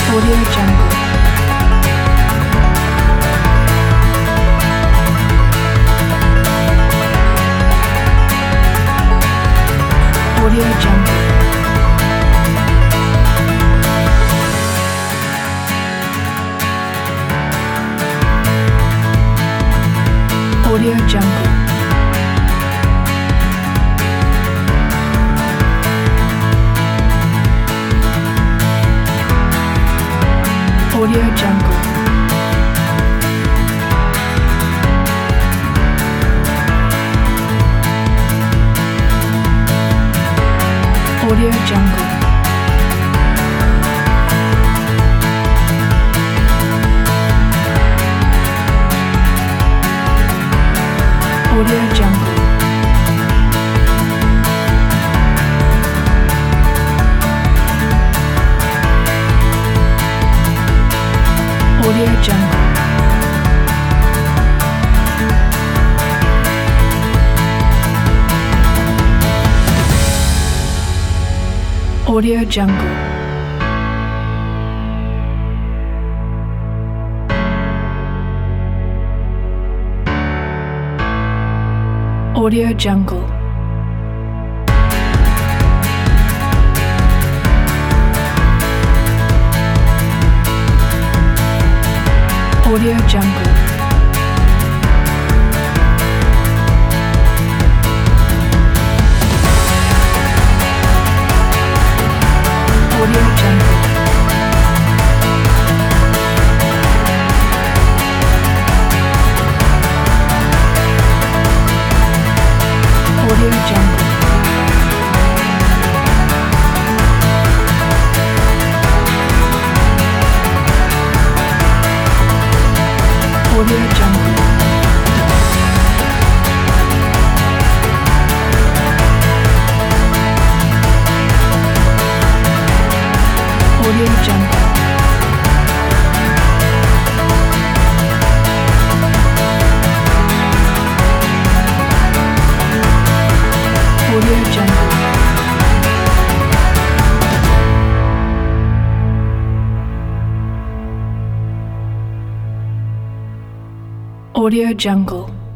Audio Jungle. Audio Jungle. Audio Jungle. Audio Jungle. Audio Jungle. Audio Jungle. Audio Jungle. Audio Jungle. Audio Jungle. Audio Jungle. Audio Jungle. Audio Jungle. Audio Jungle. Audio Jungle. Audio Jungle. Audio Jungle.